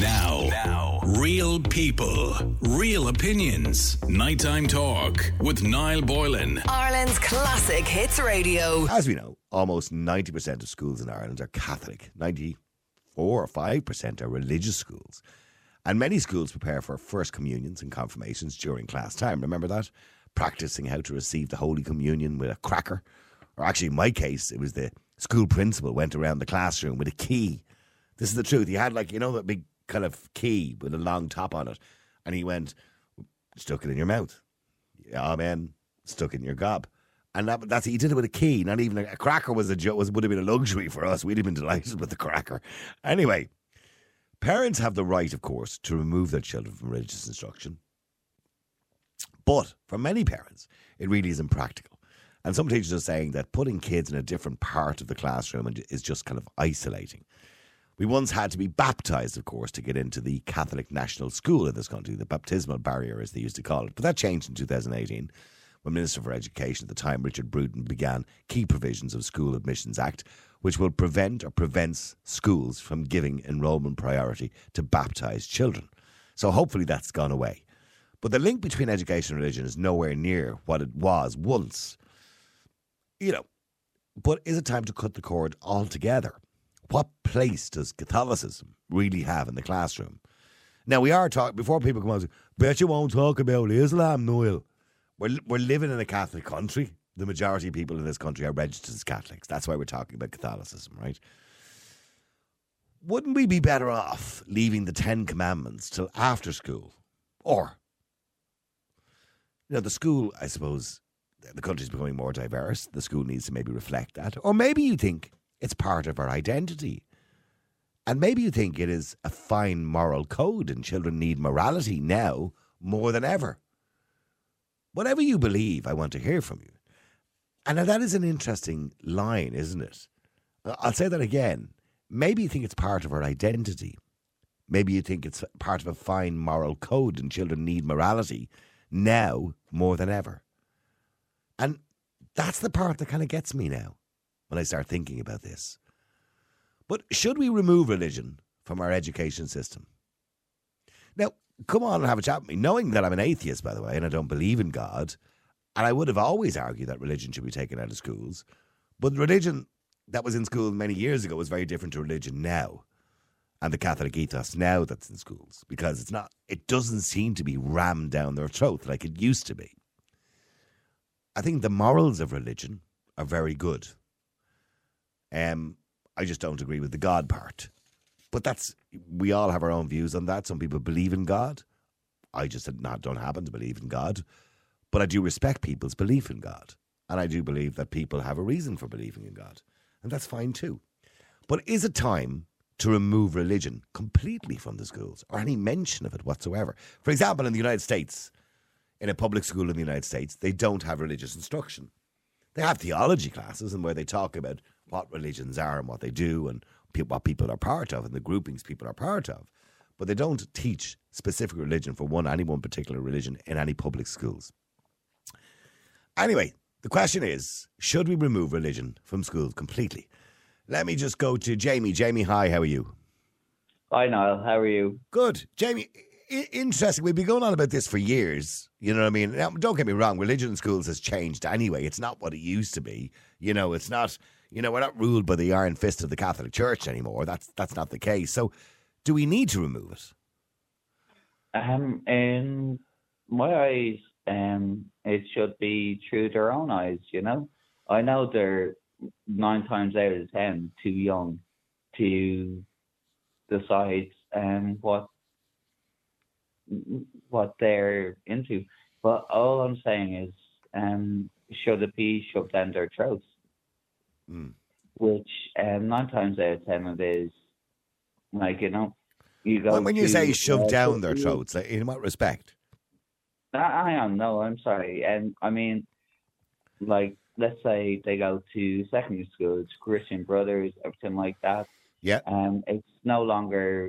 Now, real people, real opinions. Nighttime talk with Niall Boylan. Ireland's classic hits radio. As we know, almost 90% of schools in Ireland are Catholic. 94 or 5% are religious schools. And many schools prepare for first communions and confirmations during class time. Remember that? Practicing how to receive the Holy Communion with a cracker. Or actually, in my case, it was the school principal went around the classroom with a key. This is the truth. He had that big kind of key with a long top on it. And he went, stuck it in your mouth. Amen. Stuck it in your gob. And that's he did it with a key. Not even a cracker would have been a luxury for us. We'd have been delighted with the cracker. Anyway, parents have the right, of course, to remove their children from religious instruction. But for many parents, it really is impractical. And some teachers are saying that putting kids in a different part of the classroom is just kind of isolating. We once had to be baptised, of course, to get into the Catholic National School in this country, the baptismal barrier, as they used to call it. But that changed in 2018 when Minister for Education at the time, Richard Bruton, began key provisions of School Admissions Act, which will prevent or prevents schools from giving enrolment priority to baptised children. So hopefully that's gone away. But the link between education and religion is nowhere near what it was once. But is it time to cut the cord altogether? What place does Catholicism really have in the classroom? Now, we are talking, before people come out and say, bet you won't talk about Islam, Noel. We're living in a Catholic country. The majority of people in this country are registered as Catholics. That's why we're talking about Catholicism, right? Wouldn't we be better off leaving the 10 Commandments till after school? Or, the school, I suppose, the country's becoming more diverse. The school needs to maybe reflect that. Or maybe you think it's part of our identity. And maybe you think it is a fine moral code and children need morality now more than ever. Whatever you believe, I want to hear from you. And now that is an interesting line, isn't it? I'll say that again. Maybe you think it's part of our identity. Maybe you think it's part of a fine moral code and children need morality now more than ever. And that's the part that kind of gets me now when I start thinking about this. But should we remove religion from our education system? Now, come on and have a chat with me, knowing that I'm an atheist, by the way, and I don't believe in God. And I would have always argued that religion should be taken out of schools. But religion that was in school many years ago is very different to religion now. And the Catholic ethos now that's in schools. Because it doesn't seem to be rammed down their throat like it used to be. I think the morals of religion are very good. I just don't agree with the God part. But we all have our own views on that. Some people believe in God. I just don't happen to believe in God. But I do respect people's belief in God. And I do believe that people have a reason for believing in God. And that's fine too. But is it time to remove religion completely from the schools or any mention of it whatsoever? For example, in the United States, in a public school in the United States, they don't have religious instruction. They have theology classes and where they talk about what religions are and what they do and what people are part of and the groupings people are part of. But they don't teach specific religion for any one particular religion in any public schools. Anyway, the question is, should we remove religion from schools completely? Let me just go to Jamie. Jamie, hi, how are you? Hi, Niall. How are you? Good. Jamie, interesting. We've been going on about this for years. You know what I mean? Now, don't get me wrong. Religion in schools has changed anyway. It's not what it used to be. It's not, we're not ruled by the iron fist of the Catholic Church anymore. That's not the case. So do we need to remove it? In my eyes, it should be through their own eyes, I know they're 9 times out of 10 too young to decide what they're into. But all I'm saying is, should it be shoved down their throats? Which 9 times out of 10 it is. You go when you say shove down their throats, in what respect? I'm sorry. And I mean, let's say they go to secondary school, it's Christian Brothers, everything like that. Yeah. It's no longer,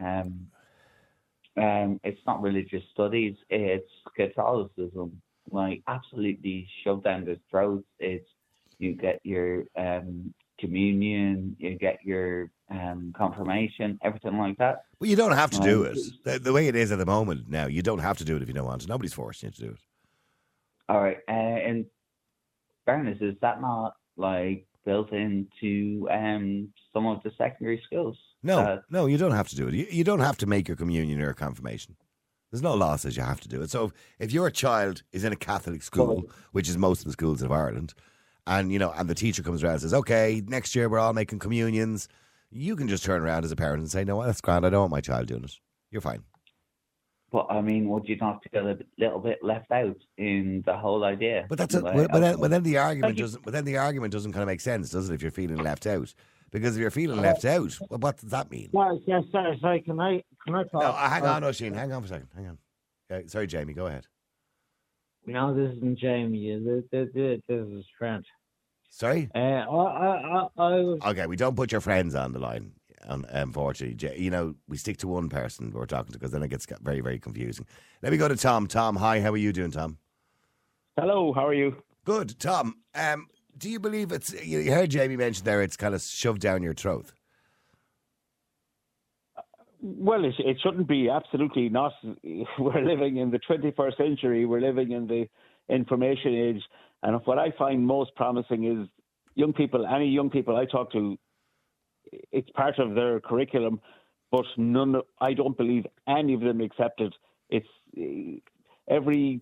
it's not religious studies, it's Catholicism. Absolutely shoved down their throats. You get your communion, you get your confirmation, everything like that. Well, you don't have to do it. The way it is at the moment now, you don't have to do it if you don't want to. Nobody's forcing you to do it. All right. In fairness, is that not like built into some of the secondary schools? No, you don't have to do it. You don't have to make your communion or confirmation. There's no law says you have to do it. So if your child is in a Catholic school, which is most of the schools of Ireland, and and the teacher comes around and says, "Okay, next year we're all making communions," you can just turn around as a parent and say, "No, that's grand. I don't want my child doing it." You're fine. But I mean, would you not feel a little bit left out in the whole idea? But then the argument doesn't. But then the argument doesn't kind of make sense, does it? If you're feeling left out, because if you're feeling left out, well, what does that mean? Yes, sorry. Can I talk? No, hang on, Oisin. Hang on for a second. Hang on. Sorry, Jamie. Go ahead. No, this isn't Jamie. This is Trent. Sorry. I was... Okay, we don't put your friends on the line. Unfortunately, we stick to one person we're talking to because then it gets very, very confusing. Let me go to Tom. Tom, hi. How are you doing, Tom? Hello. How are you? Good, Tom. Do you believe it's? You heard Jamie mention there. It's kind of shoved down your throat. Well, it shouldn't be. Absolutely not. We're living in the 21st century. We're living in the information age. And what I find most promising is young people, any young people I talk to, it's part of their curriculum, but I don't believe any of them accept it. It's every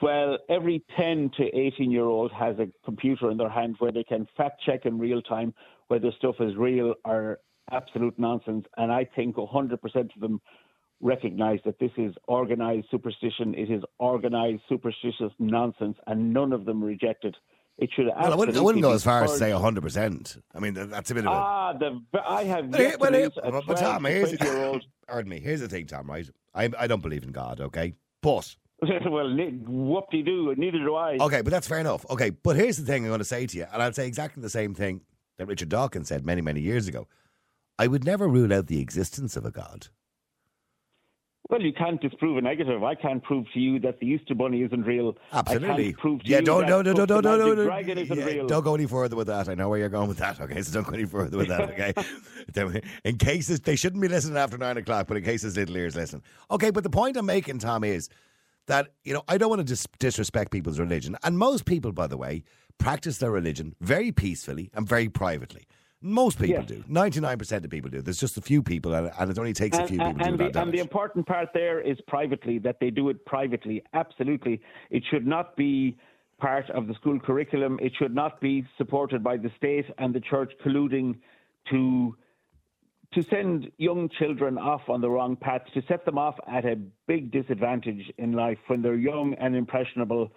10 to 18-year-old has a computer in their hand where they can fact check in real time whether stuff is real or absolute nonsense. And I think 100% of them recognize that this is organized superstition. It is organized superstitious nonsense, and none of them reject it. It should. Well, I wouldn't go as far as to say 100%. I mean, that's a bit of a. I have. But Tom, here's the thing, Tom. Right? I don't believe in God. Okay, but. Well, whoop-de-doo, neither do I. Okay, but that's fair enough. Okay, but here's the thing I'm going to say to you, and I'll say exactly the same thing that Richard Dawkins said many, many years ago. I would never rule out the existence of a God. Well, you can't disprove a negative. I can't prove to you that the Easter Bunny isn't real. Absolutely. I can't prove to you that the magic dragon isn't real. Don't go any further with that. I know where you're going with that, okay? So don't go any further with that, okay? In case they shouldn't be listening after 9 o'clock, but in case his little ears listen. Okay, but the point I'm making, Tom, is that, I don't want to disrespect people's religion. And most people, by the way, practice their religion very peacefully and very privately. Most people do. 99% of people do. There's just a few people, and it only takes a few people to do that. And the important part there is privately, that they do it privately. Absolutely. It should not be part of the school curriculum. It should not be supported by the state and the church colluding to send young children off on the wrong path, to set them off at a big disadvantage in life when they're young and impressionable.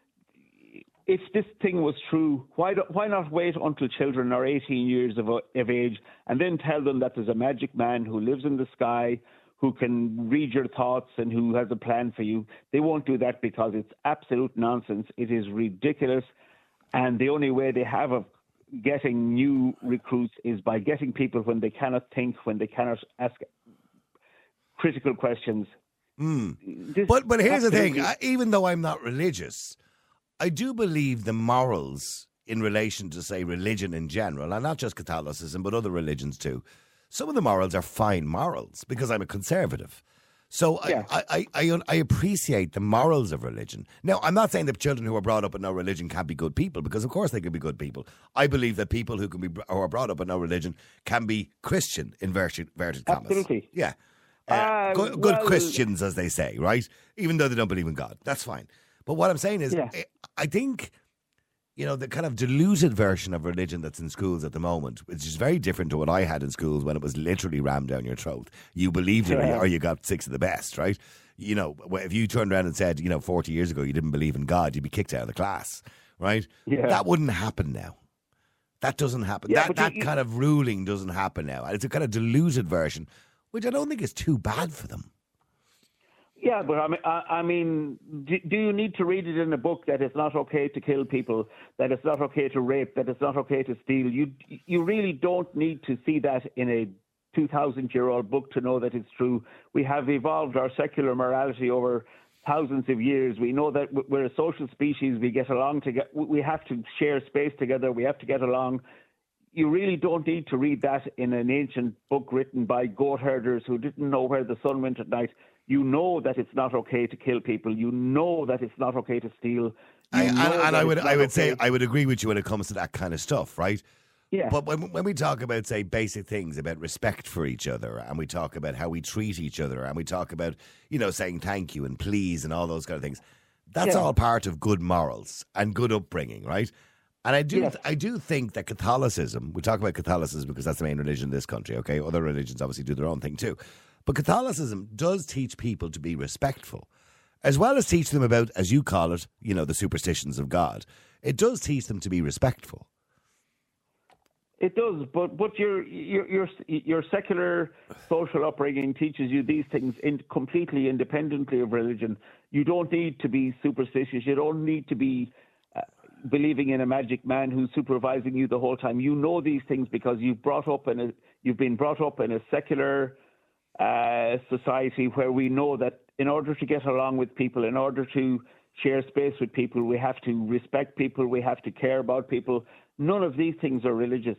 If this thing was true, why not wait until children are 18 years of age and then tell them that there's a magic man who lives in the sky, who can read your thoughts and who has a plan for you? They won't do that because it's absolute nonsense. It is ridiculous. And the only way they have of getting new recruits is by getting people when they cannot think, when they cannot ask critical questions. But here's the thing. Even though I'm not religious, I do believe the morals in relation to, say, religion in general, and not just Catholicism, but other religions too. Some of the morals are fine morals because I'm a conservative. So yeah. I appreciate the morals of religion. Now, I'm not saying that children who are brought up in no religion can't be good people, because of course they can be good people. I believe that people who are brought up in no religion can be Christian, inverted commas. Absolutely. Yeah. Good Christians, as they say, right? Even though they don't believe in God. That's fine. But what I'm saying is, I think, the kind of diluted version of religion that's in schools at the moment, which is very different to what I had in schools when it was literally rammed down your throat. You believed it or you got 6 of the best, right? If you turned around and said, 40 years ago you didn't believe in God, you'd be kicked out of the class, right? Yeah. That wouldn't happen now. That doesn't happen. Yeah, that kind of ruling doesn't happen now. It's a kind of diluted version, which I don't think is too bad for them. Yeah, but I mean, do you need to read it in a book that it's not okay to kill people, that it's not okay to rape, that it's not okay to steal? You really don't need to see that in a 2,000-year-old book to know that it's true. We have evolved our secular morality over thousands of years. We know that we're a social species. We get along together. We have to share space together. We have to get along. you really don't need to read that in an ancient book written by goat herders who didn't know where the sun went at night. You know that it's not okay to kill people. You know that it's not okay to steal. I would agree with you when it comes to that kind of stuff, right? Yeah. But when we talk about, say, basic things about respect for each other, and we talk about how we treat each other, and we talk about, saying thank you and please and all those kind of things, that's all part of good morals and good upbringing, right? And I do think that Catholicism, we talk about Catholicism because that's the main religion in this country, okay? Other religions obviously do their own thing too. But Catholicism does teach people to be respectful, as well as teach them about, as you call it, the superstitions of God. It does teach them to be respectful. It does, but your secular social upbringing teaches you these things completely independently of religion. You don't need to be superstitious. You don't need to be believing in a magic man who's supervising you the whole time. You know these things because you've been brought up in a secular society where we know that in order to get along with people, in order to share space with people, we have to respect people, we have to care about people. None of these things are religious.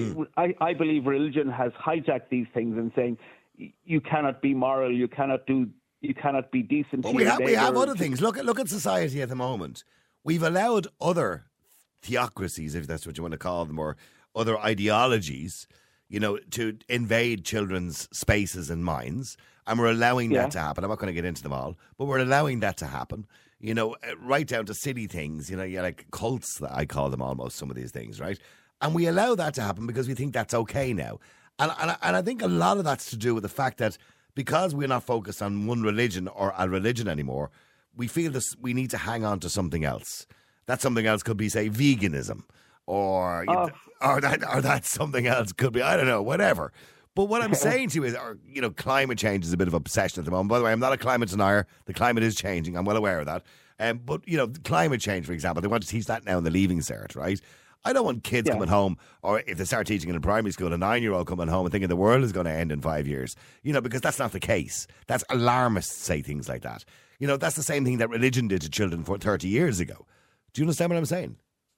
I believe religion has hijacked these things and saying you cannot be moral, you cannot be decent. Well, we have other things. Look at society at the moment. We've allowed other theocracies, if that's what you want to call them, or other ideologies, to invade children's spaces and minds, and we're allowing that to happen. I'm not going to get into them all, but we're allowing that to happen. Right down to silly things, like cults, I call them almost, some of these things, right? And we allow that to happen because we think that's okay now. And I think a lot of that's to do with the fact that because we're not focused on one religion or a religion anymore, we feel we need to hang on to something else. That something else could be, say, veganism, or that something else could be, I don't know, whatever. But what I'm saying to you is, climate change is a bit of an obsession at the moment. By the way, I'm not a climate denier. The climate is changing. I'm well aware of that. But, climate change, for example, they want to teach that now in the Leaving Cert, right? I don't want kids coming home, or if they start teaching in a primary school, a 9-year-old coming home and thinking the world is going to end in 5 years, because that's not the case. That's alarmists say things like that. That's the same thing that religion did to children 30 years ago. Do you understand what I'm saying?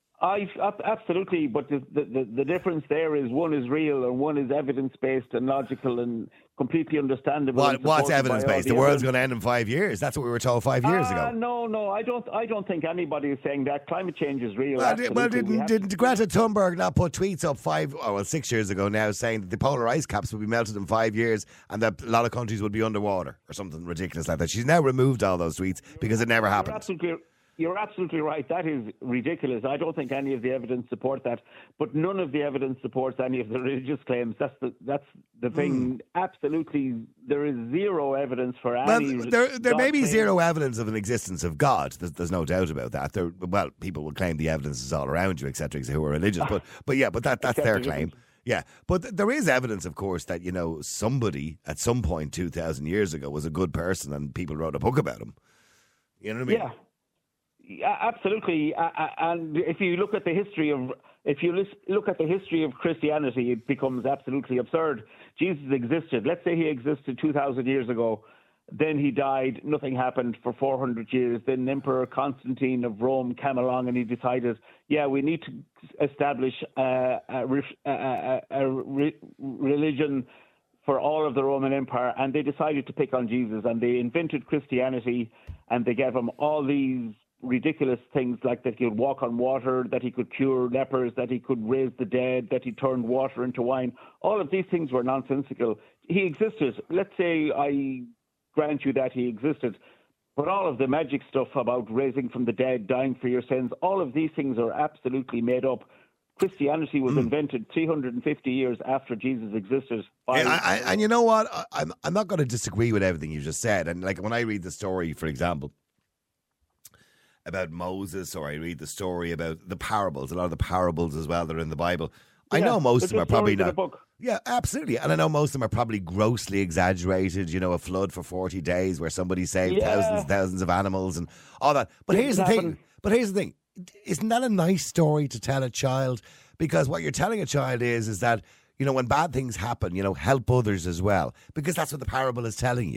Absolutely, but the difference there is one is real and one is evidence-based and logical and completely understandable. What's evidence-based? The world's going to end in 5 years. That's what we were told 5 years ago. No, I don't think anybody is saying that. Climate change is real. Didn't Greta Thunberg not put tweets up 6 years ago now saying that the polar ice caps would be melted in 5 years and that a lot of countries would be underwater or something ridiculous like that? She's now removed all those tweets because it never happened. You're absolutely right. That is ridiculous. I don't think any of the evidence support that, but none of the evidence supports any of the religious claims. That's the thing. Absolutely, there is zero evidence for any. There may be zero evidence of an existence of God. There's no doubt about that. People will claim the evidence is all around you, etc. Who are religious, but that's their claim. Yeah, but there is evidence, of course, that somebody at some point 2,000 years ago was a good person, and people wrote a book about him. You know what I mean? Yeah. Yeah, absolutely, and if you look at the history of Christianity, it becomes absolutely absurd. Jesus existed. Let's say he existed 2,000 years ago. Then he died. Nothing happened for 400 years. Then Emperor Constantine of Rome came along and he decided, we need to establish a religion for all of the Roman Empire, and they decided to pick on Jesus, and they invented Christianity, and they gave him all these ridiculous things like that he could walk on water, that he could cure lepers, that he could raise the dead, that he turned water into wine. All of these things were nonsensical. He existed. Let's say I grant you that he existed. But all of the magic stuff about raising from the dead, dying for your sins, all of these things are absolutely made up. Christianity was invented 350 years after Jesus existed. And you know what? I'm not going to disagree with everything you just said. And like when I read the story, for example, about Moses, or I read the story about the parables, a lot of the parables as well that are in the Bible. I know most of them are probably not. Yeah, absolutely. And I know most of them are probably grossly exaggerated, a flood for 40 days where somebody saved thousands of animals and all that. But here's the thing. Isn't that a nice story to tell a child? Because what you're telling a child is that, when bad things happen, help others as well. Because that's what the parable is telling you.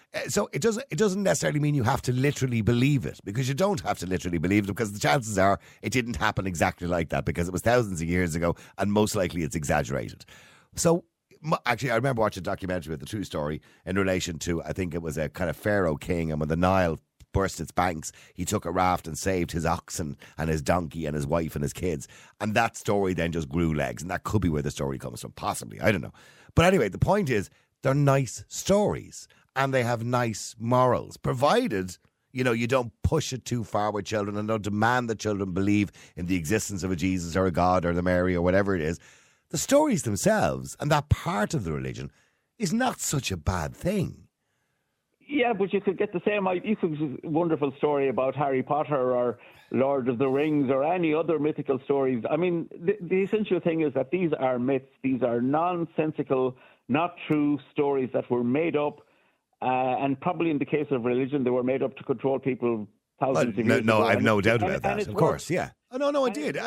So it doesn't necessarily mean you have to literally believe it, because you don't have to literally believe it, because the chances are it didn't happen exactly like that, because it was thousands of years ago and most likely it's exaggerated. So actually, I remember watching a documentary with the true story in relation to, I think it was a kind of pharaoh king, and when the Nile burst its banks, he took a raft and saved his oxen and his donkey and his wife and his kids. And that story then just grew legs, and that could be where the story comes from, possibly. I don't know. But anyway, the point is, they're nice stories and they have nice morals, provided, you know, you don't push it too far with children and don't demand that children believe in the existence of a Jesus or a God or the Mary or whatever it is. The stories themselves and that part of the religion is not such a bad thing. Yeah, but you could get the same. You could wonderful story about Harry Potter or Lord of the Rings or any other mythical stories. I mean, the essential thing is that these are myths. These are nonsensical, not true stories that were made up. And probably in the case of religion, they were made up to control people thousands of years ago. No, I have no doubt about that. Of course, yeah. Oh, no, I did.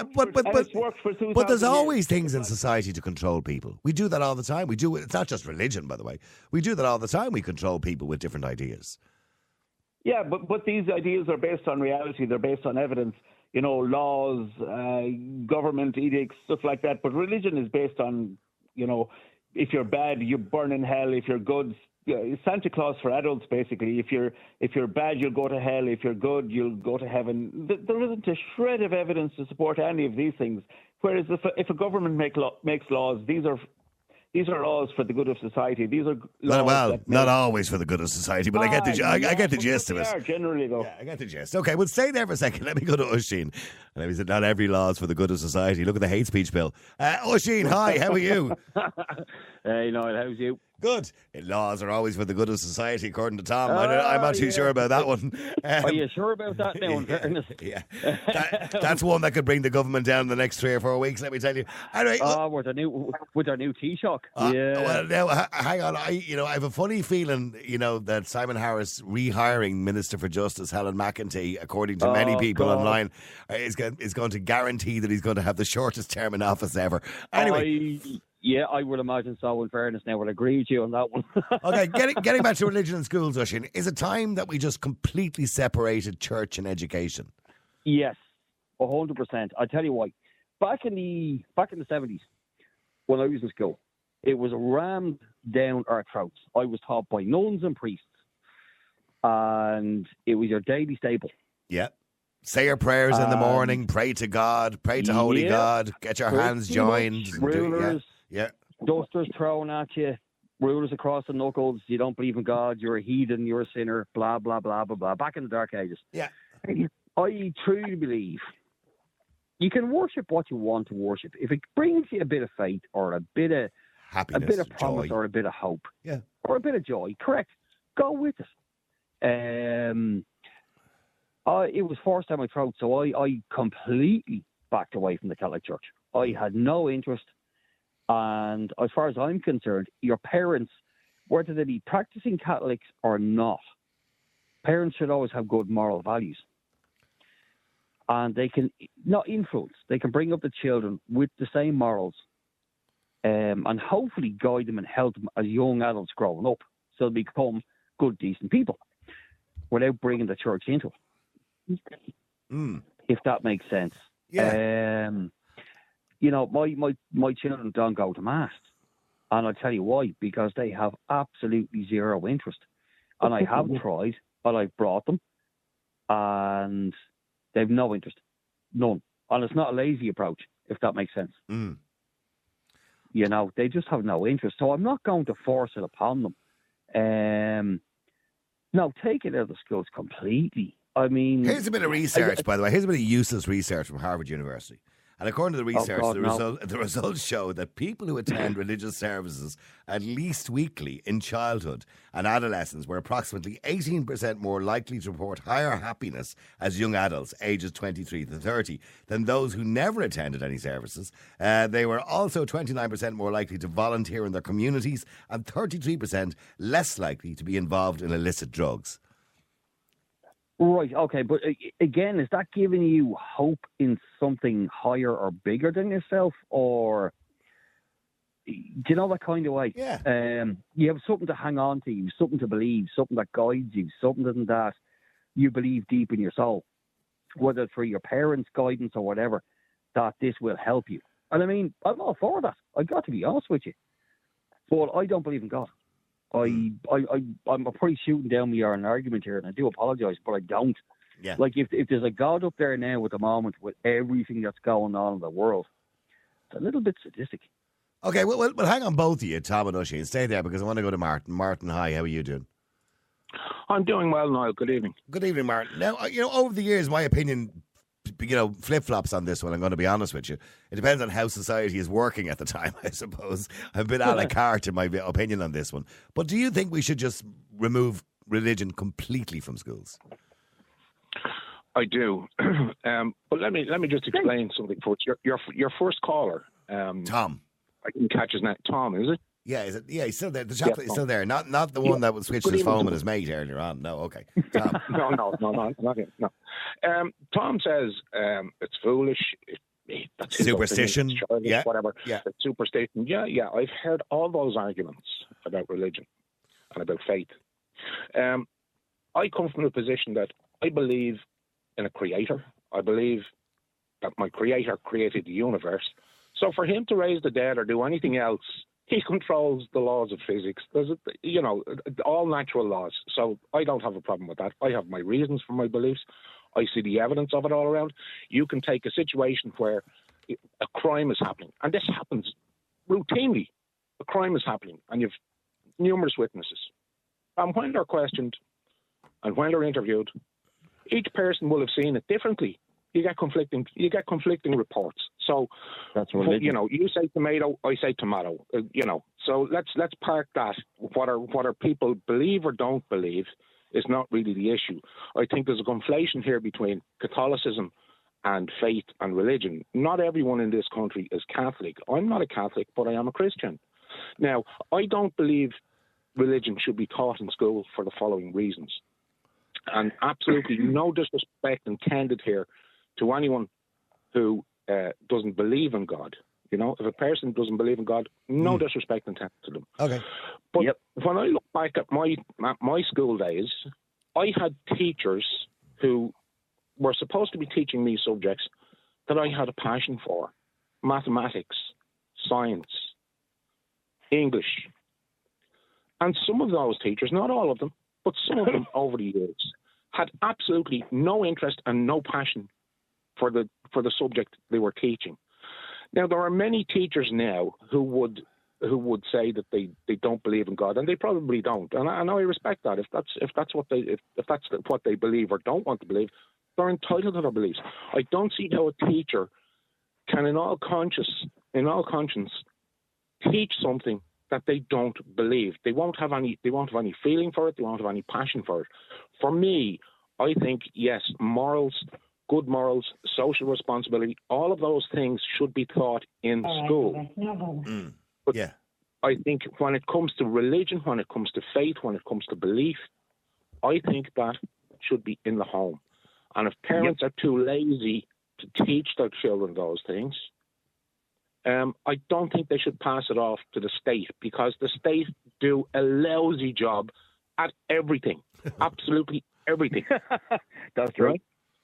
But there's always things in society to control people. We do that all the time. We do it. It's not just religion, by the way. We do that all the time. We control people with different ideas. Yeah, but these ideas are based on reality. They're based on evidence. You know, laws, government edicts, stuff like that. But religion is based on, you know, if you're bad, you burn in hell. If you're good, Santa Claus for adults, basically. If you're bad, you'll go to hell. If you're good, you'll go to heaven. There isn't a shred of evidence to support any of these things. Whereas if a government makes laws, these are laws for the good of society. These are laws not always for the good of society, but I get the gist of it. They are generally, though. Yeah, I get the gist. Okay, well, stay there for a second. Let me go to Oisín. And he said, not every law is for the good of society. Look at the hate speech bill. Oisín, hi, how are you? Hey, Niall, how's you? Good. Laws are always for the good of society, according to Tom. I'm not too sure about that one. Are you sure about that now, in fairness? Yeah. That's one that could bring the government down in the next 3 or 4 weeks, let me tell you. Anyway, with our new Taoiseach. Yeah. Well, now, hang on. I have a funny feeling, that Simon Harris rehiring Minister for Justice Helen McEntee, according to many people online, is going to guarantee that he's going to have the shortest term in office ever. Anyway. Yeah, I would imagine so, in fairness. Now, I would agree with you on that one. Okay, getting back to religion in schools, Oisín, is it time that we just completely separated church and education? Yes, 100%. I'll tell you why. Back in the 70s, when I was in school, it was rammed down our throats. I was taught by nuns and priests, and it was your daily staple. Yeah. Say your prayers in the morning, pray to God, pray to Holy God, get your hands joined. Rulers. Yeah. Dusters thrown at you, rulers across the knuckles. You don't believe in God, you're a heathen, you're a sinner, blah, blah, blah, blah, blah. Back in the dark ages. Yeah. I truly believe you can worship what you want to worship. If it brings you a bit of faith or a bit of happiness, a bit of promise, joy, or a bit of hope, yeah, or a bit of joy, correct, go with it. It was forced down my throat, so I completely backed away from the Catholic Church. I had no interest. And as far as I'm concerned, your parents, whether they be practicing Catholics or not, parents should always have good moral values. And they can not influence. They can bring up the children with the same morals and hopefully guide them and help them as young adults growing up so they become good, decent people without bringing the church into it. If that makes sense. Yeah. My children don't go to Mass. And I'll tell you why. Because they have absolutely zero interest. And I have tried, but I've brought them. And they've no interest. None. And it's not a lazy approach, if that makes sense. They just have no interest. So I'm not going to force it upon them. No, take it out of the schools completely. I mean... Here's a bit of research, by the way. Here's a bit of useless research from Harvard University. And according to the research, the results show that people who attend religious services at least weekly in childhood and adolescence were approximately 18% more likely to report higher happiness as young adults, ages 23 to 30, than those who never attended any services. They were also 29% more likely to volunteer in their communities and 33% less likely to be involved in illicit drugs. Right, okay, but again, is that giving you hope in something higher or bigger than yourself, or Do you know that kind of way? Yeah. You have something to hang on to, you have something to believe, something that guides you, something that you believe deep in your soul, whether through your parents' guidance or whatever, that this will help you. And I mean, I'm all for that. I got to be honest with you, but I don't believe in God. I'm probably shooting down me an argument here, and I do apologise, but I don't. Yeah. Like if there's a God up there now at the moment with everything that's going on in the world, it's a little bit sadistic. Okay, well, hang on, both of you, Tom and Oisin. Stay there because I want to go to Martin. Martin, hi, how are you doing? I'm doing well, Niall. Good evening. Good evening, Martin. Now, over the years, my opinion, flip-flops on this one, I'm going to be honest with you. It depends on how society is working at the time, I suppose. I'm a bit a la carte in my opinion on this one. But do you think we should just remove religion completely from schools? I do. But let me just explain something first. Your first caller... Tom. I didn't catch his name. Tom, is it? Yeah, is it? Yeah, he's still there. The chaplain is still there. Not the one that would switch his phone with his mate earlier on. No, okay. Tom. no, not him. No. Tom says it's foolish. That's his superstition. Opinion, childish, yeah, whatever. Yeah, it's superstition. Yeah. I've heard all those arguments about religion and about faith. I come from the position that I believe in a creator. I believe that my creator created the universe. So for him to raise the dead or do anything else, he controls the laws of physics. There's, all natural laws. So I don't have a problem with that. I have my reasons for my beliefs. I see the evidence of it all around. You can take a situation where a crime is happening, and this happens routinely. A crime is happening, and you've numerous witnesses. And when they're questioned and when they're interviewed, each person will have seen it differently. You get conflicting reports. So that's religion. You say tomato, I say tomato. So let's park that. What are people believe or don't believe is not really the issue. I think there's a conflation here between Catholicism and faith and religion. Not everyone in this country is Catholic. I'm not a Catholic, but I am a Christian. Now, I don't believe religion should be taught in school for the following reasons. And absolutely no disrespect intended here to anyone who doesn't believe in God. If a person doesn't believe in God, no disrespect intended to them. Okay. But when I look back at my school days, I had teachers who were supposed to be teaching me subjects that I had a passion for. Mathematics, science, English. And some of those teachers, not all of them, but some of them over the years, had absolutely no interest and no passion for the subject they were teaching. Now, there are many teachers now who would say that they don't believe in God, and they probably don't. And I respect that. If that's what they believe or don't want to believe, they're entitled to their beliefs. I don't see how a teacher can, in all conscience, teach something that they don't believe. They won't have any feeling for it. They won't have any passion for it. For me, I think yes, morals, good morals, social responsibility, all of those things should be taught in school. But yeah. I think when it comes to religion, when it comes to faith, when it comes to belief, I think that should be in the home. And if parents are too lazy to teach their children those things, I don't think they should pass it off to the state, because the state do a lousy job at everything, absolutely everything. That's right.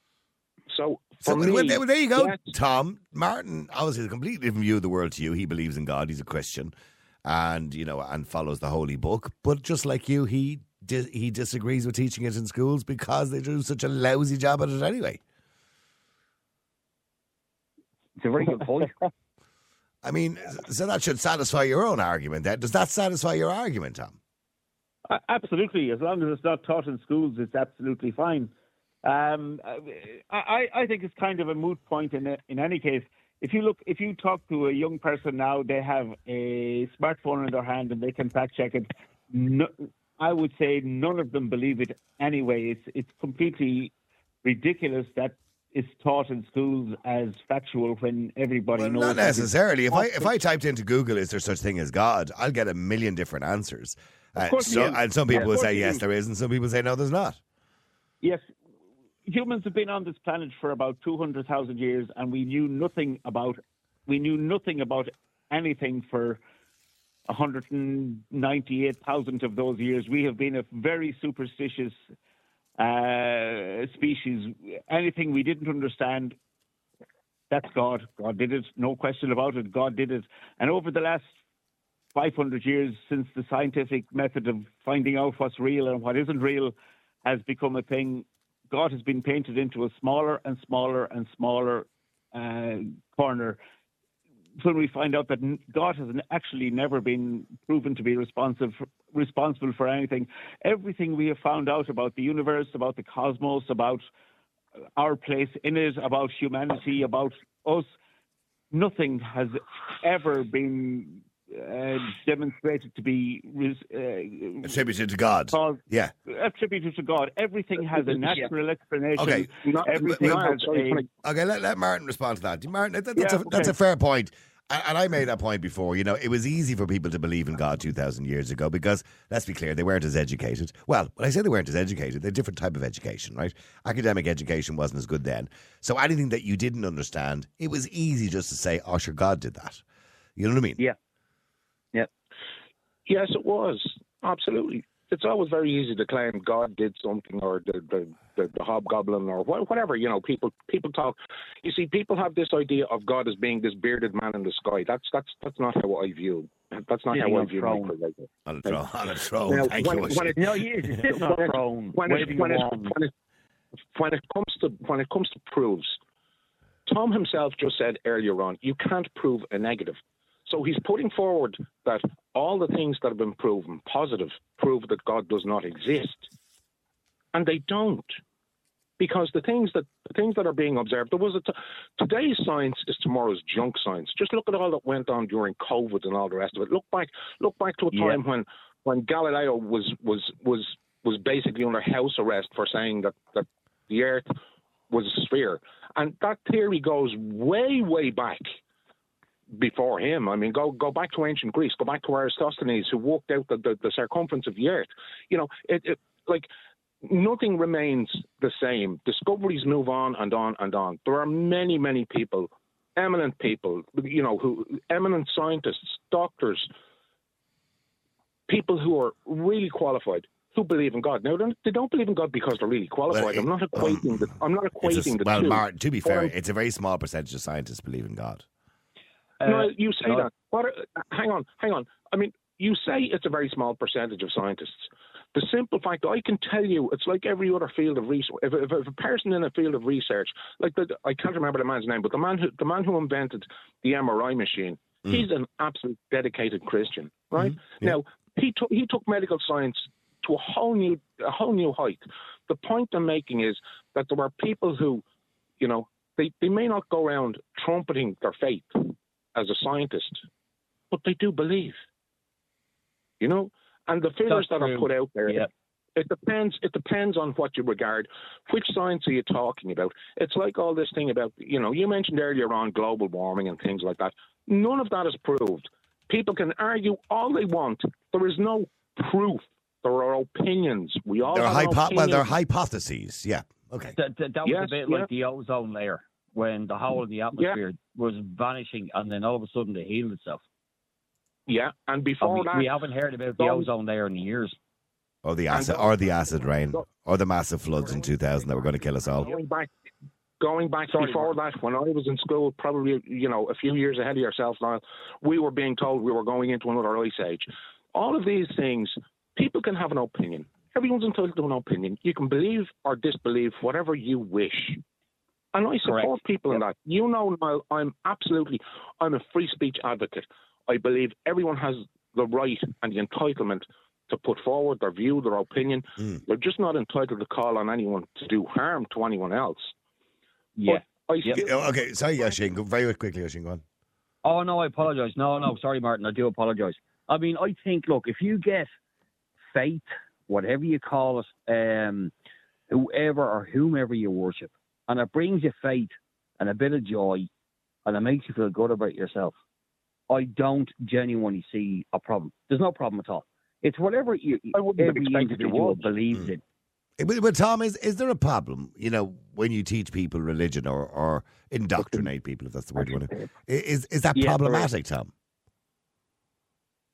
So me, there you go, Tom. Martin obviously has a completely different view of the world to you. He believes in God. He's a Christian, and and follows the Holy Book. But just like you, he disagrees with teaching it in schools because they do such a lousy job at it anyway. It's a very good point. I mean, so that should satisfy your own argument. Does that satisfy your argument, Tom? Absolutely. As long as it's not taught in schools, it's absolutely fine. I think it's kind of a moot point in any case. If you talk to a young person now, they have a smartphone in their hand and they can fact check it. No, I would say none of them believe it anyway. It's completely ridiculous that it's taught in schools as factual when everybody knows. Not necessarily. If I typed into Google, is there such thing as God, I'll get a million different answers. And some people will say yes, there is, and some people say no, there's not. Yes. Humans have been on this planet for about 200,000 years, and we knew nothing about anything for 198,000 of those years, we have been a very superstitious species. Anything we didn't understand, that's God. God did it. No question about it. God did it. And over the last 500 years, since the scientific method of finding out what's real and what isn't real has become a thing, God has been painted into a smaller and smaller and smaller corner. When we find out that God has actually never been proven to be responsible for anything, everything we have found out about the universe, about the cosmos, about our place in it, about humanity, about us, nothing has ever been demonstrated to be attributed to God. Attributed to God. Everything has a natural explanation. Okay. Everything has Okay, let Martin respond to that. Martin, that's a fair point. And I made that point before. You know, it was easy for people to believe in God 2,000 years ago because, let's be clear, they weren't as educated. Well, when I say they weren't as educated, they're a different type of education, right? Academic education wasn't as good then. So anything that you didn't understand, it was easy just to say, oh, sure, God did that. You know what I mean? Yeah. Yes, it was. Absolutely. It's always very easy to claim God did something, or the hobgoblin, or whatever. You know, people talk. You see, people have this idea of God as being this bearded man in the sky. That's not how I view. That's not how I view Michael Lager. On a throne. Thank you. When it comes to proofs, Tom himself just said earlier on, you can't prove a negative. So he's putting forward that all the things that have been proven positive prove that God does not exist. And they don't. Because the things that are being observed, today's science is tomorrow's junk science. Just look at all that went on during COVID and all the rest of it. Look back to a time when Galileo was basically under house arrest for saying that the Earth was a sphere. And that theory goes way, way back before him. I mean, go back to ancient Greece, go back to Aristophanes, who worked out the circumference of the Earth. You know, it nothing remains the same. Discoveries move on and on and on. There are many, many people, eminent you know, eminent scientists, doctors, people who are really qualified, who believe in God. Now, they don't believe in God because they're really qualified. I'm not equating the two. Well, Martin, to be fair, it's a very small percentage of scientists believe in God. No, you say that. Hang on. I mean, you say it's a very small percentage of scientists. The simple fact, I can tell you, it's like every other field of research. If a person in a field of research, I can't remember the man's name, but the man who invented the MRI machine, he's an absolute dedicated Christian, right? Yeah. Now, he took medical science to a whole new height. The point I'm making is that there are people who, you know, they may not go around trumpeting their faith as a scientist, but they do believe, you know, and the figures that are put out there, it depends on what you regard. Which science are you talking about? It's like all this thing about, you know, you mentioned earlier on global warming and things like that. None of that is proved. People can argue all they want. There is no proof. There are opinions. There are hypotheses. Yeah. Okay. That was a bit like the ozone layer, when the hole in the atmosphere was vanishing and then all of a sudden it healed itself. Yeah, and before that... We haven't heard about the ozone layer in years. Or the acid rain, or the massive floods in 2000 that were going to kill us all. Going back before that, when I was in school, probably, you know, a few years ahead of yourself, Niall, we were being told we were going into another ice age. All of these things, people can have an opinion. Everyone's entitled to an opinion. You can believe or disbelieve whatever you wish. And I support people in that. You know, Niall, I'm a free speech advocate. I believe everyone has the right and the entitlement to put forward their view, their opinion. They're just not entitled to call on anyone to do harm to anyone else. Yeah. Okay, sorry, Yashin. Very quickly, Yashin, go on. Oh, no, I apologise. No, sorry, Martin, I do apologise. I mean, I think, look, if you get faith, whatever you call it, whoever or whomever you worship, and it brings you faith and a bit of joy, and it makes you feel good about yourself, I don't genuinely see a problem. There's no problem at all. It's whatever every individual believes in. But Tom, is there a problem, you know, when you teach people religion or indoctrinate people, if that's the word you want to... Is that problematic, Tom?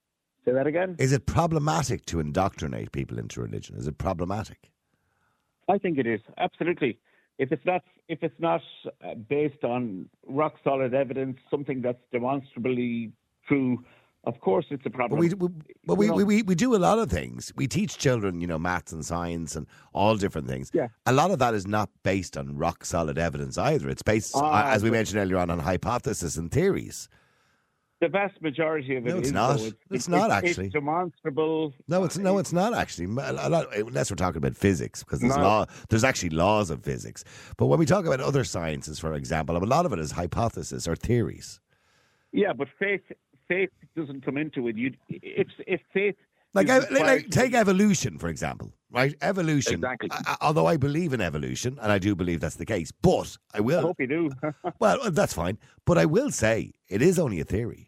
Say that again? Is it problematic to indoctrinate people into religion? Is it problematic? I think it is, absolutely. If it's not based on rock solid evidence, something that's demonstrably true, of course it's a problem. We do a lot of things. We teach children, maths and science and all different things. Yeah. A lot of that is not based on rock solid evidence either. It's based, as we mentioned earlier on hypothesis and theories. The vast majority of it No, it's is, not. though. It's not actually. It's demonstrable. No, it's not actually. Unless we're talking about physics, because there's actually laws of physics. But when we talk about other sciences, for example, a lot of it is hypothesis or theories. Yeah, but faith doesn't come into it. If faith, take evolution, for example, right? Evolution. Exactly. Although I believe in evolution, and I do believe that's the case, but I will. I hope you do. Well, that's fine. But I will say it is only a theory.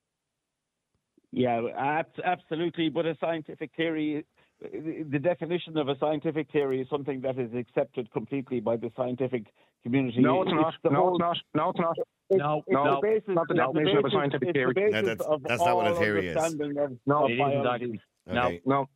Yeah, absolutely. But a scientific theory, the definition of a scientific theory is something that is accepted completely by the scientific community. No, it's not. No, it's not. No, it's not. No, not the definition of a scientific theory. No, that's not what a theory is. No, it isn't actually. Okay. No.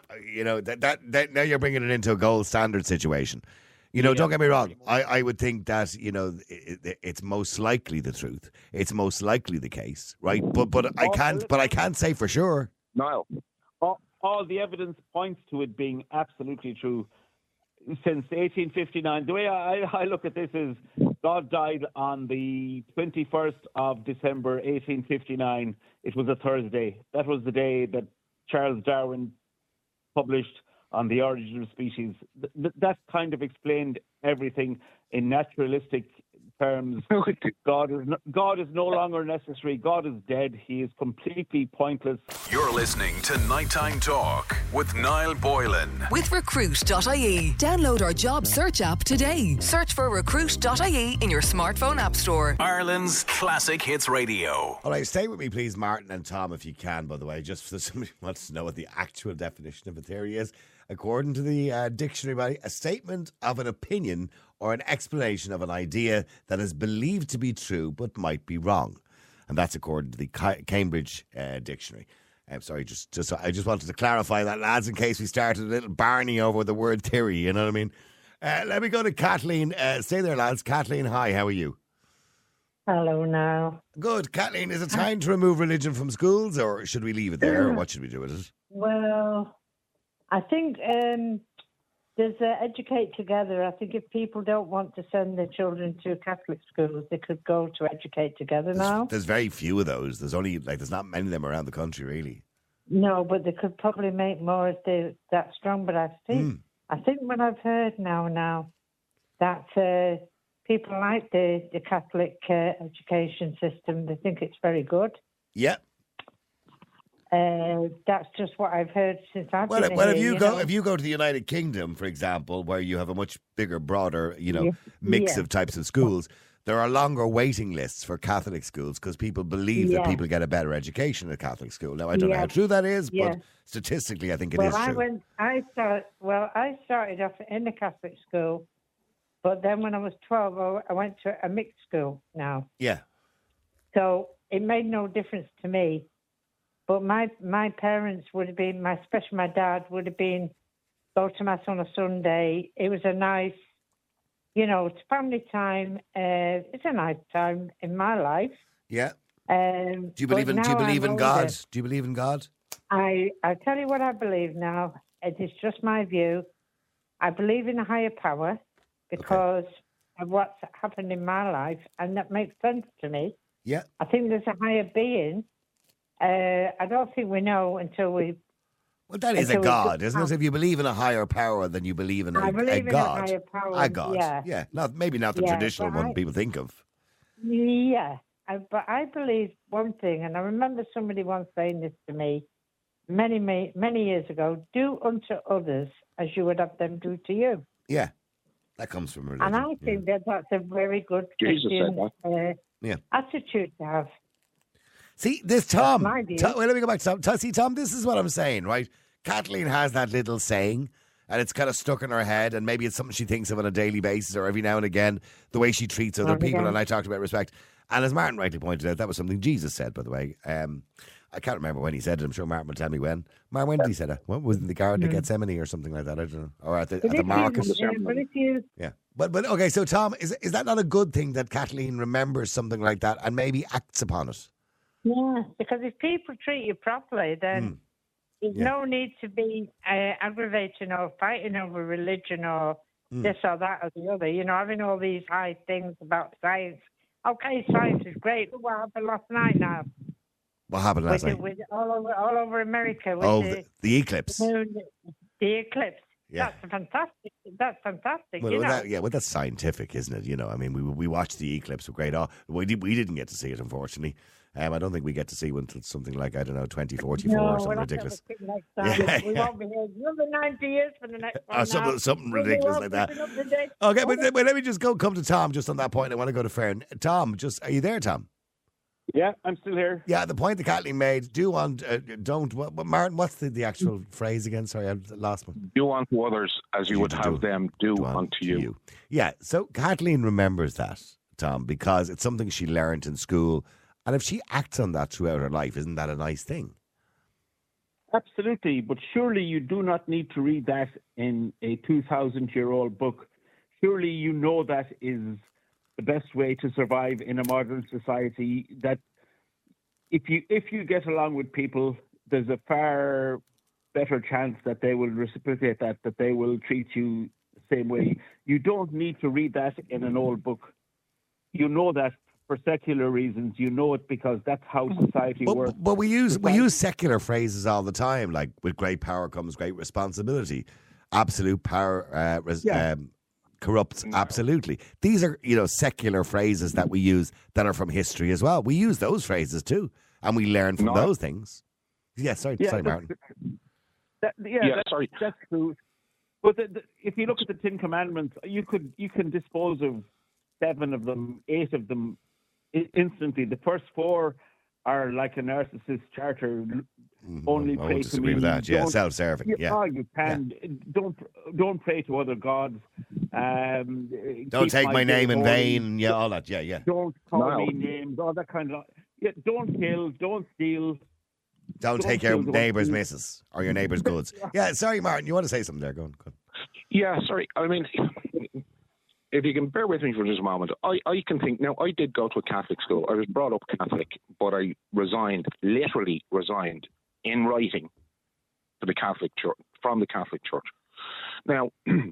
That now you're bringing it into a gold standard situation. Don't get me wrong. I would think that it's most likely the truth. It's most likely the case, right? But I can't say for sure. No. All the evidence points to it being absolutely true. Since 1859, the way I look at this is God died on the 21st of December 1859. It was a Thursday. That was the day that Charles Darwin published on the origin of species. That kind of explained everything in naturalistic terms. God is no longer necessary. God is dead. He is completely pointless. You're listening to Nighttime Talk with Niall Boylan. With Recruit.ie. Download our job search app today. Search for Recruit.ie in your smartphone app store. Ireland's classic hits radio. All right, stay with me, please, Martin and Tom, if you can, by the way, just for somebody who wants to know what the actual definition of a theory is. According to the dictionary, a statement of an opinion or an explanation of an idea that is believed to be true but might be wrong. And that's according to the Cambridge Dictionary. I'm sorry, I just wanted to clarify that, lads, in case we started a little barney over the word theory, you know what I mean? Let me go to Kathleen. Stay there, lads. Kathleen, hi, how are you? Hello now. Good. Kathleen, is it time to remove religion from schools, or should we leave it there, or what should we do with it? Well, I think there's Educate Together. I think if people don't want to send their children to Catholic schools, they could go to Educate Together now. There's very few of those. There's not many of them around the country, really. No, but they could probably make more if they're that strong. But I think what I've heard now that people like the Catholic education system. They think it's very good. Yeah. That's just what I've heard since I've been here. Well, if you go to the United Kingdom, for example, where you have a much bigger, broader, mix of types of schools, there are longer waiting lists for Catholic schools because people believe that people get a better education at Catholic school. Now, I don't know how true that is, but statistically, I think it is true. I started off in a Catholic school, but then when I was 12, I went to a mixed school now. Yeah. So it made no difference to me. But my parents would have been, especially my dad, would have been go to Mass on a Sunday. It was a nice, it's family time. It's a nice time in my life. Yeah. Do you believe in God? Do you believe in God? I tell you what I believe now. It is just my view. I believe in a higher power because of what's happened in my life, and that makes sense to me. Yeah. I think there's a higher being. I don't think we know until we... Well, that is a God, isn't it? If you believe in a higher power, then you believe in a God. In a higher power, a God, yeah. Maybe not the traditional one people think of. Yeah, but I believe one thing, and I remember somebody once saying this to me many years ago, do unto others as you would have them do to you. Yeah, that comes from religion. And I think that's a very good Christian attitude to have. See, this Tom, let me go back to Tom. See, Tom, this is what I'm saying, right? Kathleen has that little saying, and it's kind of stuck in her head, and maybe it's something she thinks of on a daily basis or every now and again, the way she treats other people, and I talked about respect. And as Martin rightly pointed out, that was something Jesus said, by the way. I can't remember when he said it. I'm sure Martin will tell me when. Martin, when did he say that? What was it, in the Garden of Gethsemane or something like that? I don't know. Or at the market. Yeah. But okay, so Tom, is that not a good thing that Kathleen remembers something like that and maybe acts upon it? Yeah, because if people treat you properly, then there's no need to be aggravating or fighting over religion or this or that or the other. You know, having all these high things about science. Okay, science is great. Look what happened last night now. What happened last night? All over America. With the eclipse. The eclipse. Yeah. That's fantastic. Well, that's scientific, isn't it? You know, I mean, we watched the eclipse with great awe. We didn't get to see it, unfortunately. I don't think we get to see one until something like, I don't know, 2044 or something ridiculous. We won't be here another 90 years for the next one. Something ridiculous like that. Okay, but let me just come to Tom just on that point. I want to go to Fern. Tom, are you there, Tom? Yeah, I'm still here. Yeah, the point that Kathleen made, Martin, what's the actual phrase again? Sorry, I lost one. Do unto others as you would have them do unto you. Yeah, so Kathleen remembers that, Tom, because it's something she learned in school. And if she acts on that throughout her life, isn't that a nice thing? Absolutely, but surely you do not need to read that in a 2,000-year-old book. Surely you know that is the best way to survive in a modern society, that if you get along with people, there's a far better chance that they will reciprocate that they will treat you the same way. You don't need to read that in an old book. You know that for secular reasons. You know it because that's how society works. But we use secular phrases all the time, like with great power comes great responsibility. Absolute power corrupts absolutely. These are, secular phrases that we use that are from history as well. We use those phrases too, and we learn from those things. Yeah, sorry, Martin. Sorry. That's true. But if you look at the Ten Commandments, you can dispose of 7 of them, 8 of them instantly. The first 4 are like a narcissist charter. Only pray to me. With that. Yeah, self-serving. You can. Yeah. Don't pray to other gods. Don't take my name in vain. Yeah, all that. Yeah. Don't call me names. All that kind of. Yeah, don't kill. Don't steal. Don't take your neighbour's missus or your neighbour's goods. Yeah, sorry, Martin. You want to say something there? Go on. Yeah, sorry. I mean, if you can bear with me for just a moment, I can think. Now, I did go to a Catholic school. I was brought up Catholic, but I literally resigned in writing to the Catholic Church, from the Catholic Church. Now,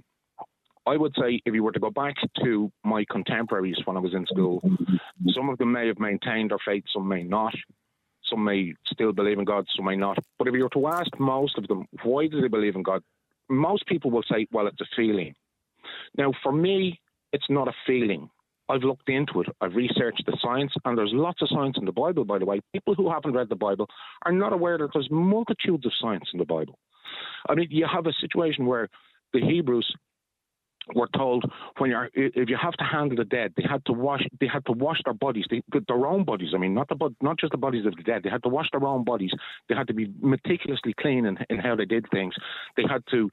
I would say if you were to go back to my contemporaries when I was in school, some of them may have maintained their faith, some may not. Some may still believe in God, some may not. But if you were to ask most of them, why do they believe in God? Most people will say, well, it's a feeling. Now, for me, it's not a feeling. I've looked into it. I've researched the science, and there's lots of science in the Bible, by the way. People who haven't read the Bible are not aware that there's multitudes of science in the Bible. I mean, you have a situation where the Hebrews were told if you have to handle the dead, they had to wash their bodies, their own bodies. I mean, not just the bodies of the dead. They had to wash their own bodies. They had to be meticulously clean in how they did things. They had to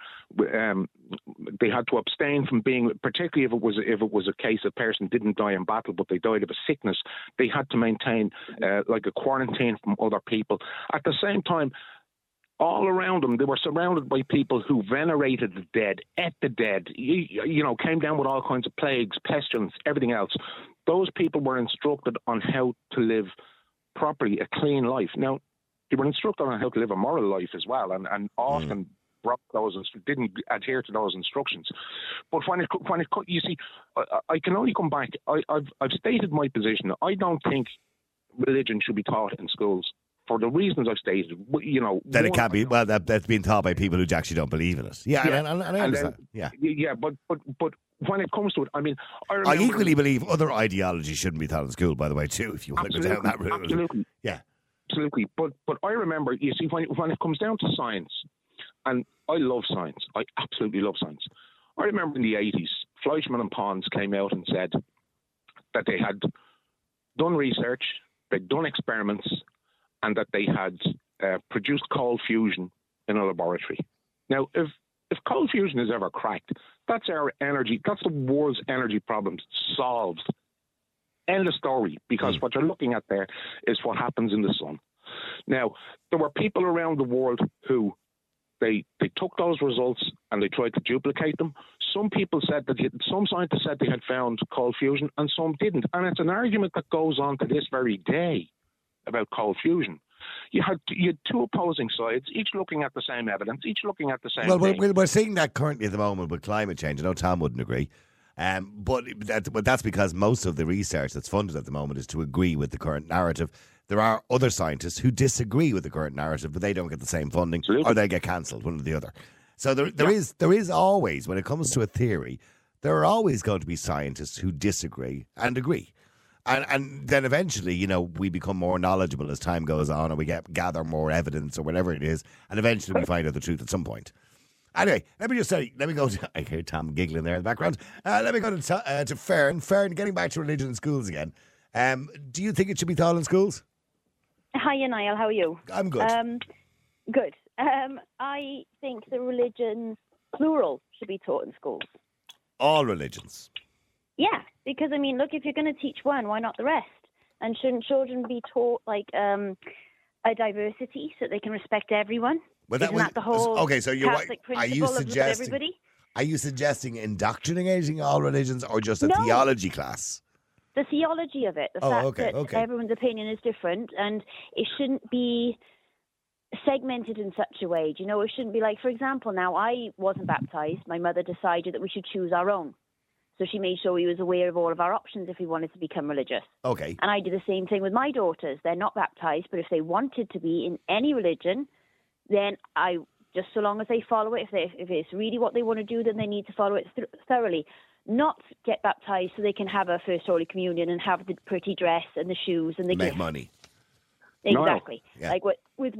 abstain from being, particularly if it was a case a person didn't die in battle, but they died of a sickness. They had to maintain like a quarantine from other people. At the same time, all around them, they were surrounded by people who venerated the dead, ate the dead, came down with all kinds of plagues, pestilence, everything else. Those people were instructed on how to live properly, a clean life. Now, they were instructed on how to live a moral life as well, and often broke those, didn't adhere to those instructions. But when you see, I can only come back. I've stated my position. I don't think religion should be taught in schools. For the reasons I've stated, that it can't be. Well, that's being taught by people who actually don't believe in it. Yeah, and I understand. But when it comes to it, I mean, I equally believe other ideologies shouldn't be taught in school. By the way, too, if you want to go down that route. Absolutely, yeah, absolutely. But I remember, you see, when it comes down to science, and I love science. I absolutely love science. I remember in the 80s, Fleischmann and Pons came out and said that they had done research, they'd done experiments, and that they had produced cold fusion in a laboratory. Now, if cold fusion is ever cracked, that's our energy, that's the world's energy problems solved. End of story, because what you're looking at there is what happens in the sun. Now, there were people around the world who they took those results and they tried to duplicate them. Some people said some scientists said they had found cold fusion, and some didn't. And it's an argument that goes on to this very day about cold fusion. You had two opposing sides, each looking at the same evidence, each looking at the same thing. Well, we're seeing that currently at the moment with climate change. I know Tom wouldn't agree. But that's because most of the research that's funded at the moment is to agree with the current narrative. There are other scientists who disagree with the current narrative, but they don't get the same funding. Absolutely. Or they get cancelled, one or the other. So there is always, when it comes to a theory, there are always going to be scientists who disagree and agree. And then eventually, we become more knowledgeable as time goes on, and we gather more evidence or whatever it is, and eventually we find out the truth at some point. Anyway, let me go to, I hear Tom giggling there in the background. Let me go to Fern. Fern, getting back to religion in schools again. Do you think it should be taught in schools? Hiya, Niall. How are you? I'm good. Good. I think the religions, plural, should be taught in schools. All religions? Yeah, because, look, if you're going to teach one, why not the rest? And shouldn't children be taught, a diversity so they can respect everyone? Isn't that the whole Catholic principle of everybody? Are you suggesting indoctrinating all religions or just a theology class? The theology of it. The fact that everyone's opinion is different, and it shouldn't be segmented in such a way. It shouldn't be like, for example, now I wasn't baptised. My mother decided that we should choose our own. So she made sure we was aware of all of our options if we wanted to become religious. Okay. And I did the same thing with my daughters. They're not baptised, but if they wanted to be in any religion, then just so long as they follow it, if it's really what they want to do, then they need to follow it thoroughly. Not get baptised so they can have a First Holy Communion and have the pretty dress and the shoes and the make gifts. Money. Exactly. No. Yeah. Like with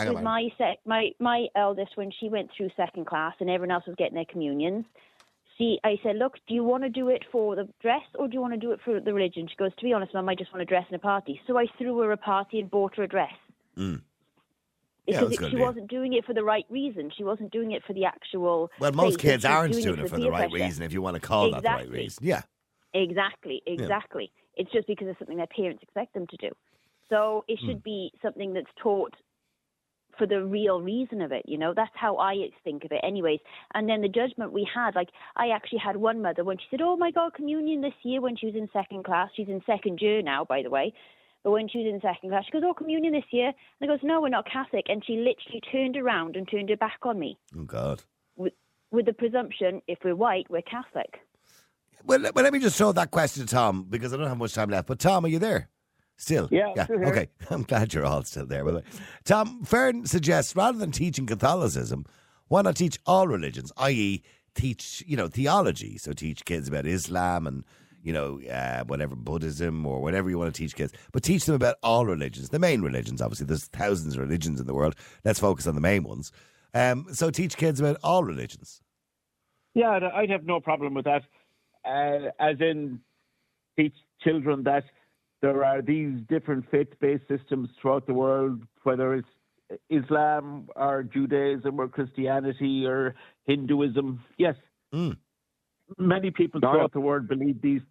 my eldest, when she went through second class and everyone else was getting their communions, I said, look, do you want to do it for the dress or do you want to do it for the religion? She goes, to be honest, Mum, I just want to dress in a party. So I threw her a party and bought her a dress. Mm. Because she wasn't doing it for the right reason. She wasn't doing it for the actual... Well, most kids aren't doing it for the right reason, if you want to call that the right reason. Yeah. Exactly. Yeah. It's just because it's something their parents expect them to do. So it should be something that's taught for the real reason of it, That's how I think of it anyways. And then the judgment we had, I actually had one mother when she said, oh my God, communion this year when she was in second class. She's in second year now, by the way. But when she was in second class, she goes, oh, communion this year. And I goes, no, we're not Catholic. And she literally turned around and turned her back on me. Oh, God. With the presumption, if we're white, we're Catholic. Well, let me just throw that question to Tom, because I don't have much time left. But Tom, are you there? Still? Yeah. Okay. I'm glad you're all still there. By the way. Tom, Fern suggests, rather than teaching Catholicism, why not teach all religions, i.e. teach, theology. So teach kids about Islam and... whatever, Buddhism or whatever you want to teach kids. But teach them about all religions, the main religions, obviously. There's thousands of religions in the world. Let's focus on the main ones. So teach kids about all religions. Yeah, I'd have no problem with that. As in, teach children that there are these different faith-based systems throughout the world, whether it's Islam or Judaism or Christianity or Hinduism. Yes. Mm. Many people throughout the world believe these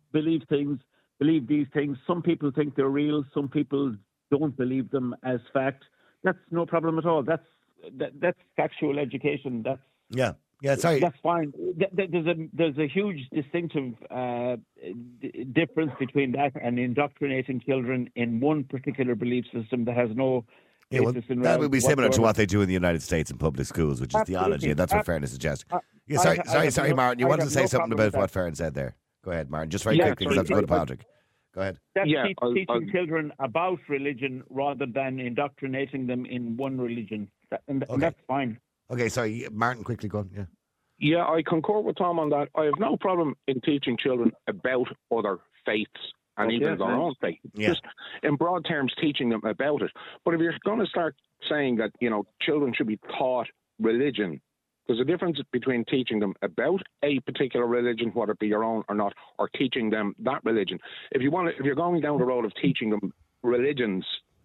things. Some people think they're real. Some people don't believe them as fact. That's no problem at all. That's factual education. Sorry. That's fine. There's a huge distinctive difference between that and indoctrinating children in one particular belief system that has no basis in reality. That would be similar to what they do in the United States in public schools, which is theology, and that's what Fern is suggesting. Sorry, Martin. You wanted to say something about what Fern said there. Go ahead, Martin. Just very quickly, because I have to go to Patrick. Go ahead. That's teaching children about religion rather than indoctrinating them in one religion. And that's fine. Okay, sorry, Martin, quickly go on. Yeah. Yeah, I concur with Tom on that. I have no problem in teaching children about other faiths and even their own faith. Yeah. Just in broad terms, teaching them about it. But if you're going to start saying that, children should be taught religion, there's a difference between teaching them about a particular religion, whether it be your own or not, or teaching them that religion. If you're going down the road of teaching them religions,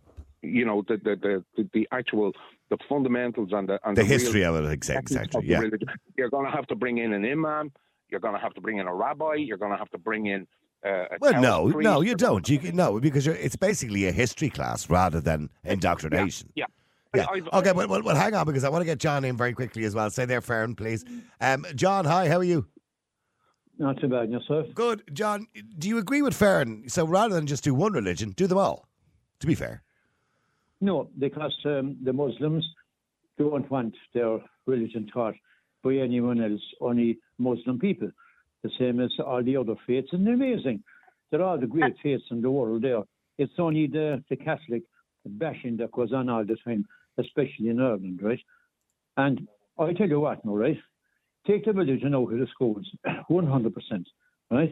the actual the fundamentals and the history of it, exactly. Yeah. Religion, you're going to have to bring in an imam. You're going to have to bring in a rabbi. You're going to have to bring in Well, no, you don't. No, because it's basically a history class rather than indoctrination. Yeah. Okay, well, hang on, because I want to get John in very quickly as well. Stay there, Farron, please. John, hi, how are you? Not too bad, yourself? Good. John, do you agree with Farron? So rather than just do one religion, do them all, to be fair. No, because the Muslims don't want their religion taught by anyone else, only Muslim people. The same as all the other faiths, and they're amazing. They're all the great faiths in the world there. It's only the Catholic bashing that goes on all the time, especially in Ireland, right? And I tell you what, no, right? Take the religion out of the schools, 100%, right?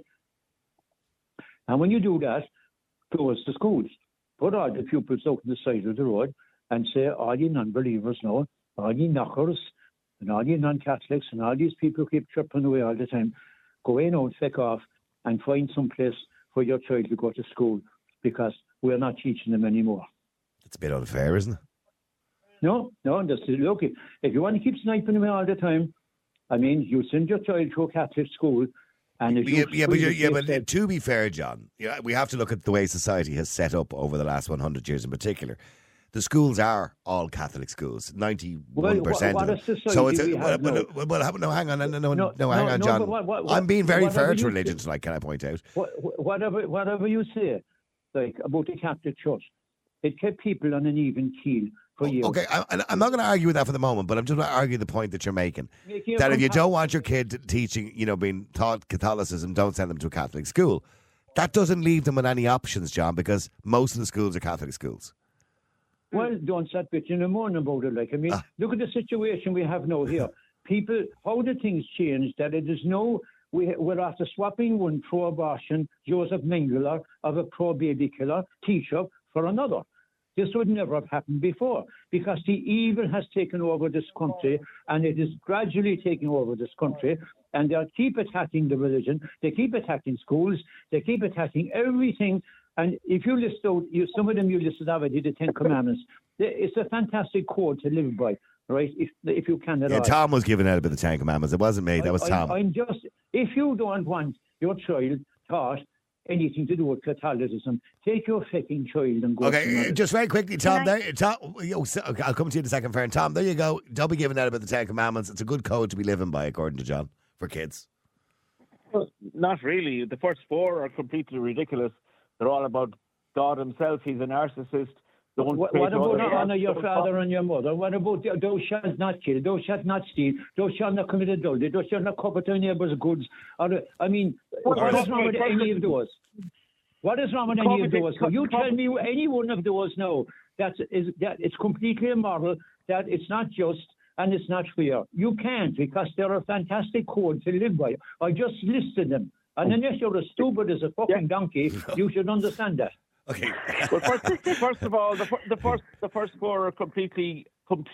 And when you do that, close the schools. Put all the pupils out on the side of the road and say, all you non-believers now, all you knockers, and all you non-Catholics, and all these people who keep tripping away all the time, go in and feck off and find some place for your child to go to school, because we're not teaching them anymore. It's a bit unfair, isn't it? No, look, if you want to keep sniping away all the time, I mean, you send your child to a Catholic school, and if but to be fair, John, we have to look at the way society has set up over the last 100 years in particular. The schools are all Catholic schools, 91% of them. So it's hang on, John. I'm being very fair to religion tonight, can I point out? Whatever you say, like about the Catholic Church, it kept people on an even keel for years. Okay, I'm not going to argue with that for the moment, but I'm just going to argue the point that you're making. That if you don't want your kid teaching, being taught Catholicism, don't send them to a Catholic school. That doesn't leave them with any options, John, because most of the schools are Catholic schools. Well, don't start bitching and moaning about it. Like, I mean, look at the situation we have now here. People, how the things changed, that it is no, we're after swapping one pro-abortion, Joseph Mengele, of a pro-baby killer teacher for another. This would never have happened before, because the evil has taken over this country, and it is gradually taking over this country, and they'll keep attacking the religion, they keep attacking schools, they keep attacking everything. And if you list out, some of them you listed already, the 10 Commandments, it's a fantastic code to live by, right? If you can at all. Tom was giving out about the 10 Commandments. It wasn't me, that was Tom. If you don't want your child taught anything to do with Catholicism, take your fucking child and go. Okay, just very quickly, Tom. I'll come to you in a second, Farron. Tom, there you go. Don't be giving out about the 10 Commandments. It's a good code to be living by, according to John, for kids. Well, not really. The first four are completely ridiculous. They're all about God himself. He's a narcissist. What about honor your father and your mother? What about thou shalt not kill, thou shalt not steal, thou shalt not commit adultery, thou shalt not covet thy neighbour's goods? What is wrong with any of those? What is wrong with any of those? You tell me any one of those now that it's completely immoral, that it's not just and it's not fair. You can't, because they're a fantastic code to live by. I just listed them. And unless you're as stupid as a fucking donkey, you should understand that. Okay. Well, first of all, the first four are completely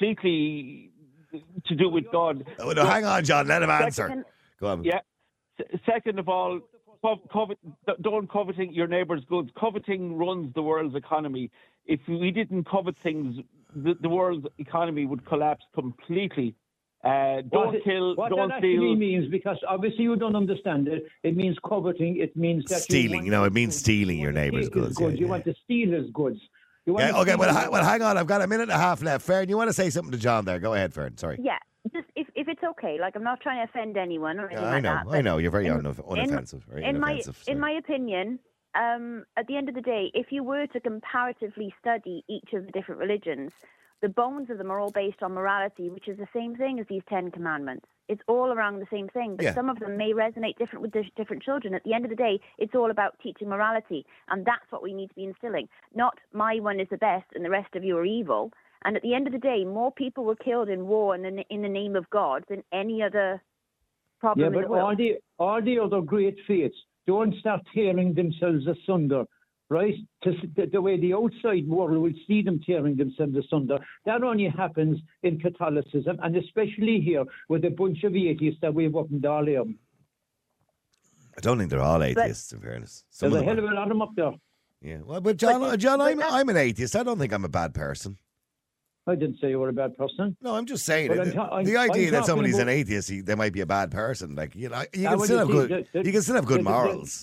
to do with God. Oh, no, hang on, John. Let him answer. Go on. Yeah. Second of all, don't coveting your neighbour's goods. Coveting runs the world's economy. If we didn't covet things, the world's economy would collapse completely. Don't kill, what don't that steal. Actually means, because obviously you don't understand it. It means coveting. It means that stealing. It means stealing your neighbour's goods. You want to steal his goods. Okay. Well, hang on. I've got a minute and a half left. Farron, you want to say something to John there? Go ahead, Farron. Sorry. Yeah. Just if it's okay, like I'm not trying to offend anyone or anything like that. I know. You're very unoffensive. In my opinion, at the end of the day, if you were to comparatively study each of the different religions, the bones of them are all based on morality, which is the same thing as these 10 Commandments. It's all around the same thing, but some of them may resonate different with different children. At the end of the day, it's all about teaching morality, and that's what we need to be instilling. Not my one is the best and the rest of you are evil. And at the end of the day, more people were killed in war in the name of God than any other problem in the world. Yeah, but all the other great faiths don't start tearing themselves asunder. Right? The way the outside world will see them tearing themselves asunder, that only happens in Catholicism, and especially here with a bunch of atheists that we've up and down here. I don't think they're all atheists, in fairness. There's a hell of a lot of them up there. Yeah, well, but John, I'm an atheist. I don't think I'm a bad person. I didn't say you were a bad person. No, I'm just saying the idea that somebody's an atheist, they might be a bad person. Like you can still have good morals.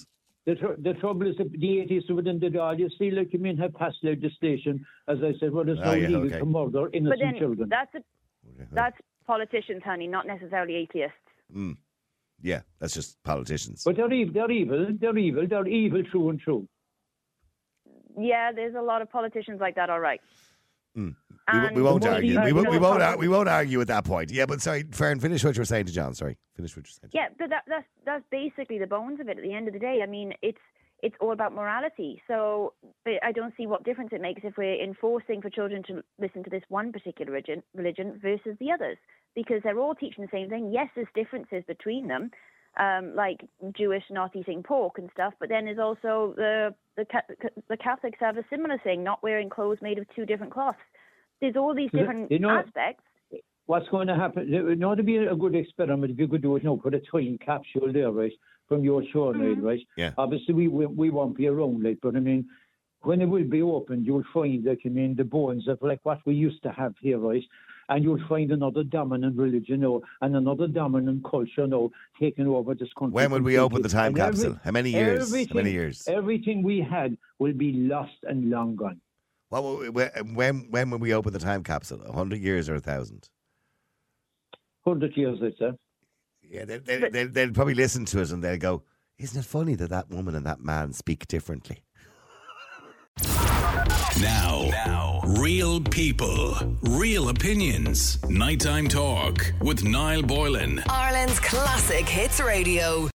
The trouble is the atheists within the law. You see, like, have passed legislation, as I said, where it's now illegal to murder innocent children. That's politicians, honey, not necessarily atheists. Yeah, that's just politicians. But they're evil. They're evil through and through. Yeah, there's a lot of politicians like that, all right. We won't argue. We won't argue at that point. Yeah, but sorry, Fern, finish what you were saying to John. Sorry, finish what you were saying. Yeah, but that's basically the bones of it. At the end of the day, I mean, it's all about morality. So I don't see what difference it makes if we're enforcing for children to listen to this one particular religion versus the others, because they're all teaching the same thing. Yes, there's differences between them, like Jewish not eating pork and stuff, but then there's also the Catholics have a similar thing, not wearing clothes made of two different cloths. There's all these different aspects. What's going to happen? It ought to be a good experiment if you could do it now. Put a time capsule there, right, from your show, right? Yeah. Obviously, we won't be around, like, but I mean, when it will be opened, you'll find, like, I mean, the bones of like what we used to have here, right? And you'll find another dominant religion and another dominant culture taking over this country. When will we open the time capsule? How many years? Everything we had will be lost and long gone. Well, when will we open the time capsule? 100 years or 1,000? 100 years, I'd say. Yeah, they'll probably listen to it and they'll go, isn't it funny that woman and that man speak differently? Now, real people, real opinions. Nighttime Talk with Niall Boylan. Ireland's classic hits radio.